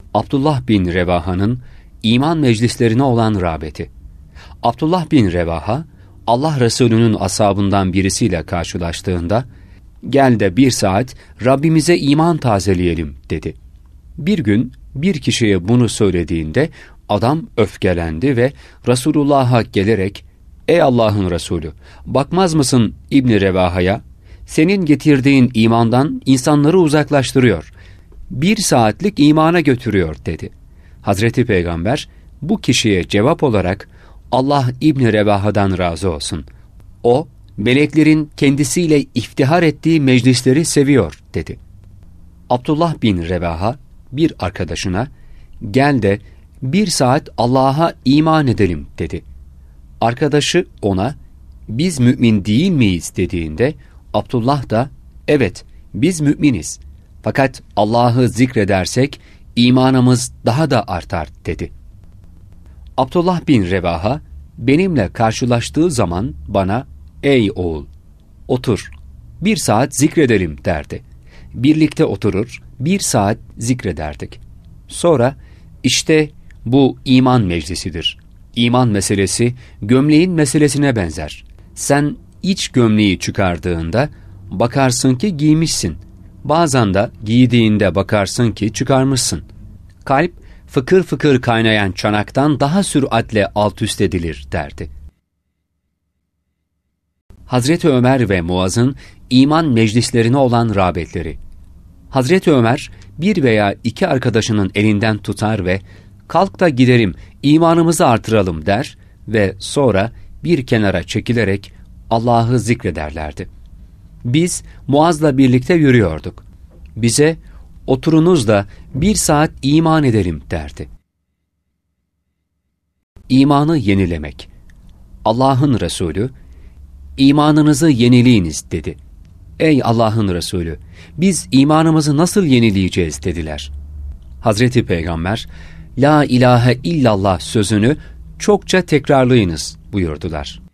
Abdullah bin Revaha'nın iman meclislerine olan rağbeti. Abdullah bin Revaha, Allah Resulü'nün ashabından birisiyle karşılaştığında, "Gel de 1 saat Rabbimize iman tazeleyelim," dedi. Bir gün bir kişiye bunu söylediğinde adam öfkelendi ve Resulullah'a gelerek, "Ey Allah'ın Resulü, bakmaz mısın İbn Revaha'ya? Senin getirdiğin imandan insanları uzaklaştırıyor. 1 saatlik imana götürüyor," dedi. Hazreti Peygamber bu kişiye cevap olarak, "Allah İbn Revaha'dan razı olsun. O, meleklerin kendisiyle iftihar ettiği meclisleri seviyor," dedi. Abdullah bin Revaha bir arkadaşına, "Gel de 1 saat Allah'a iman edelim," dedi. Arkadaşı ona, "Biz mümin değil miyiz?" dediğinde Abdullah da, "Evet, biz müminiz. Fakat Allah'ı zikredersek imanımız daha da artar," dedi. Abdullah bin Revaha benimle karşılaştığı zaman bana, "Ey oğul, otur, 1 saat zikredelim," derdi. Birlikte oturur, 1 saat zikrederdik. Sonra, "İşte bu iman meclisidir. İman meselesi gömleğin meselesine benzer. Sen iç gömleği çıkardığında bakarsın ki giymişsin. Bazen de giydiğinde bakarsın ki çıkarmışsın. Kalp, fıkır fıkır kaynayan çanaktan daha süratle alt üst edilir," derdi. Hazreti Ömer ve Muaz'ın iman meclislerine olan rağbetleri. Hazreti Ömer, 1 veya 2 arkadaşının elinden tutar ve "Kalk da gidelim, imanımızı artıralım," der ve sonra bir kenara çekilerek Allah'ı zikrederlerdi. Biz Muaz'la birlikte yürüyorduk. Bize, "Oturunuz da 1 saat iman edelim," derdi. İmanı yenilemek. Allah'ın Resulü, "İmanınızı yenileyiniz," dedi. "Ey Allah'ın Resulü, biz imanımızı nasıl yenileyeceğiz?" dediler. Hazreti Peygamber, "La ilahe illallah sözünü çokça tekrarlayınız," buyurdular.